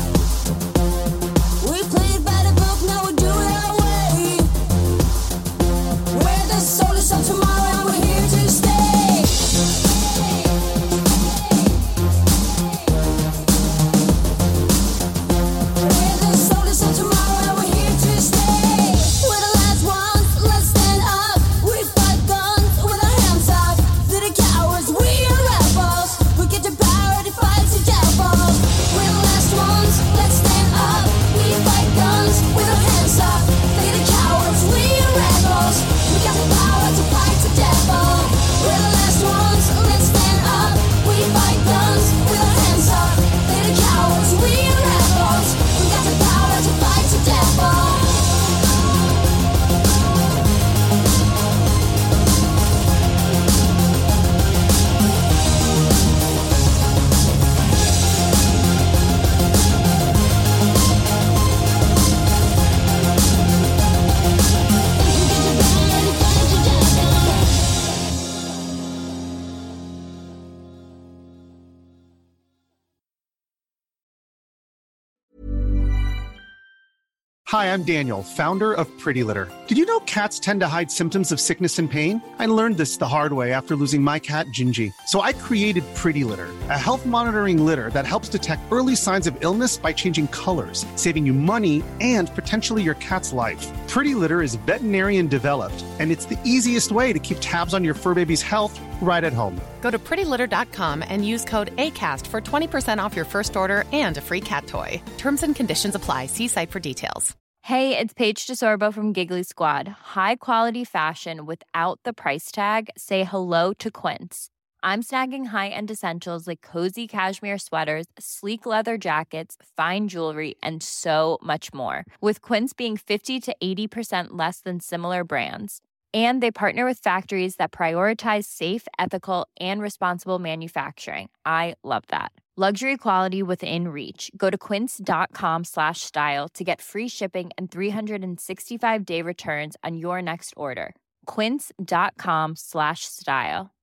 We played by the book, now we do it our way. We're the soldiers of tomorrow and we're here to stay. We're the soldiers of tomorrow and we're here to stay. We're the last ones, let's stand up. We fight guns with our hands up. To the cowards, we are rebels. We get the power to fight the devil. We're the last ones, let's stand up. We fight guns with our hands up. They the cowards, we are rebels. We got the power to fight the devil. We're the last ones, let's stand up. We fight guns with our hands up. They the cowards, we are rebels. We got the power to fight the devil. Hi, I'm Daniel, founder of Pretty Litter. Did you know cats tend to hide symptoms of sickness and pain? I learned this the hard way after losing my cat, Gingy. So I created Pretty Litter, a health monitoring litter that helps detect early signs of illness by changing colors, saving you money and potentially your cat's life. Pretty Litter is veterinarian developed, and it's the easiest way to keep tabs on your fur baby's health right at home. Go to pretty litter dot com and use code ACAST for twenty percent off your first order and a free cat toy. Terms and conditions apply. See site for details. Hey, it's Paige DeSorbo from Giggly Squad. High quality fashion without the price tag. Say hello to Quince. I'm snagging high-end essentials like cozy cashmere sweaters, sleek leather jackets, fine jewelry, and so much more. With Quince being fifty to eighty percent less than similar brands. And they partner with factories that prioritize safe, ethical, and responsible manufacturing. I love that. Luxury quality within reach. Go to quince.com slash style to get free shipping and three sixty-five day returns on your next order. quince.com slash style.